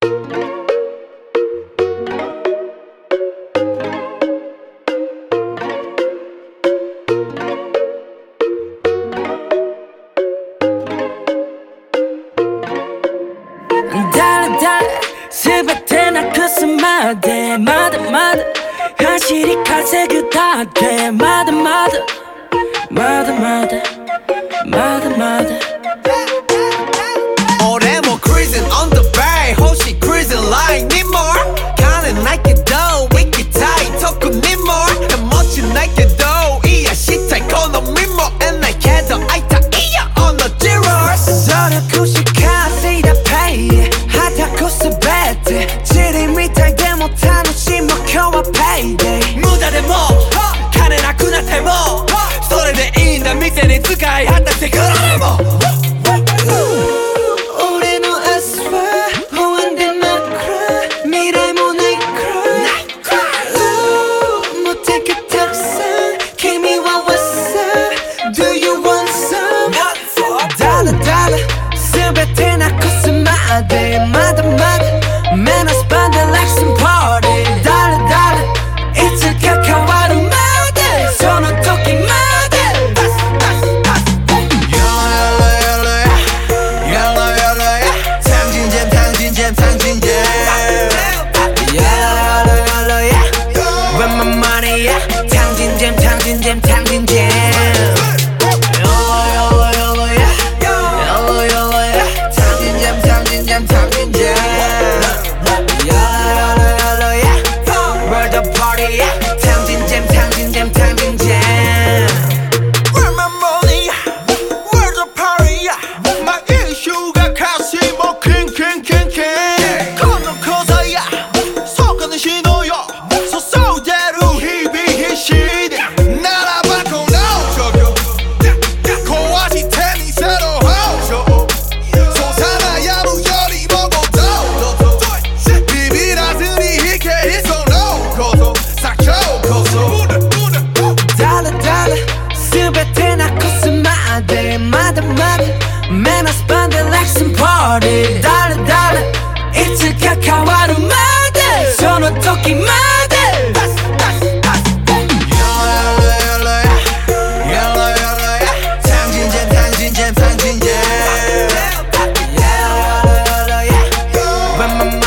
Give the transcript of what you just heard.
全てなくすまでまだまだ走り稼ぐだけまだまだまだまだまだまだ俺も cruising on the bay 星 cruising like need more 金ないけど行きたい特に more 持ちないけど癒したい好みも得ないけど会いたいよ on the zeros 努力し稼いだ pay はたくすべてチリみたいでも楽しむ今日は payday 無駄でも金なくなってもそれでいいんだ店に使い果たしてくられも俺の明日は不安で真っ暗未来もないくらい持ってけたくさん君は What's up Do you want some ダラダラ全てなくすまでまだまだ目のスパンで Like some party ダラダラいつか変わるまでその時までまだまだ目のスパンで Like some party ダラダラいつか変わるまでその時まで When my